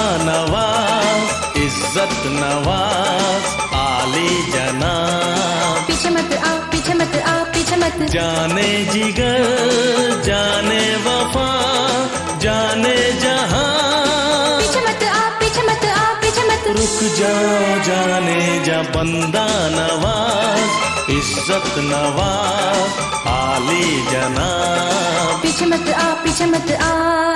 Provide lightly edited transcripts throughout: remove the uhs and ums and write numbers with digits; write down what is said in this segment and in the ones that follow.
नवाज, इज्जत नवाज, आली जनाब। पीछे मत आ, पीछे मत आ, पीछे मत। जाने जिगर, जाने वफा, जाने जहां। पीछे मत आ, पीछे मत आ, पीछे मत। रुक जाओ जाने जा बंदा नवाज, इज्जत नवाज, आली जनाब। पीछे मत आ, पीछे मत आ।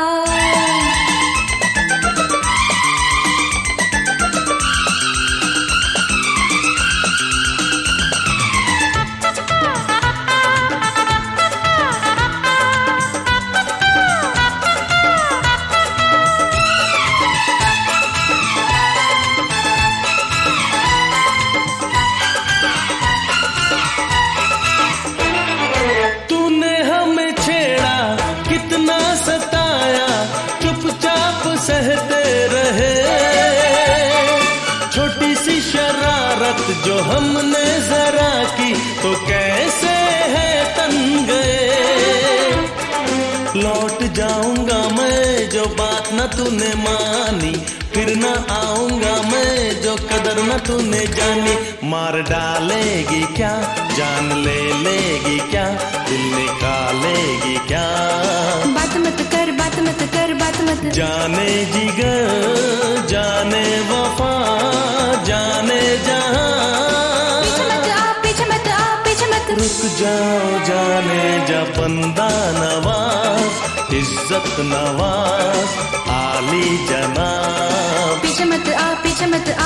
सहते रहे छोटी सी शरारत जो हमने जरा की, तो कैसे है तन गए। लौट जाऊंगा मैं जो बात न तूने मानी, फिर न आऊंगा मैं जो कदर न तूने जानी। मार डालेगी क्या, जान ले लेगी क्या, दिल निकालेगी क्या। बात मत कर, बात मत कर, बात मत। जाने जिगर, जाने वफा, जाने जहां। पीछे मत आ, पीछे मत आ, पीछे मत। रुक जाओ जाने जा बंदा नवाज, इज्जत नवाज, आली जनाब। पीछे मत आ, पीछे मत आ।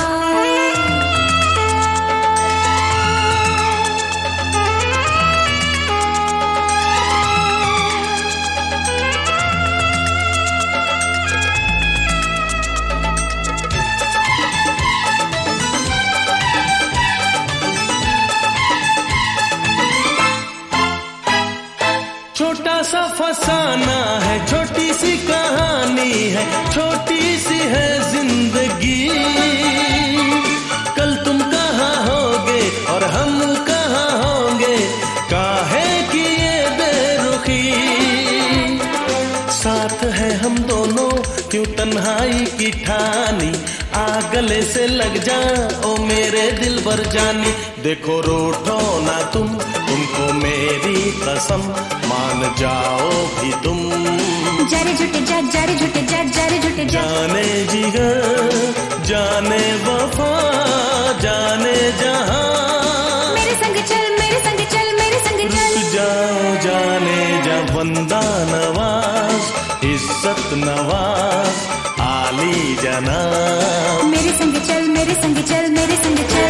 छोटा सा फसाना है, छोटी सी कहानी है, छोटी सी है जिंदगी। कल तुम कहाँ होगे और हम कहाँ होंगे, काहे की ये बेरुखी। साथ है हम दोनों क्यों तन्हाई की ठानी, आ गले से लग जा ओ मेरे दिल भर जानी। देखो रूठो ना तुमको मेरी कसम, मान जाओ भी तुम। जारे झूठे जा, जारे झूठे जा, जारे झूठे जा। जाने जिगर, जाने वफा, जाने जहां। मेरे संग चल, मेरे संग चल, मेरे संग चल। रुक जाओ जाने जा बंदा नवाज, इज्जत नवाज, आली जनाब। मेरे संग चल, मेरे संग चल, मेरे संग चल।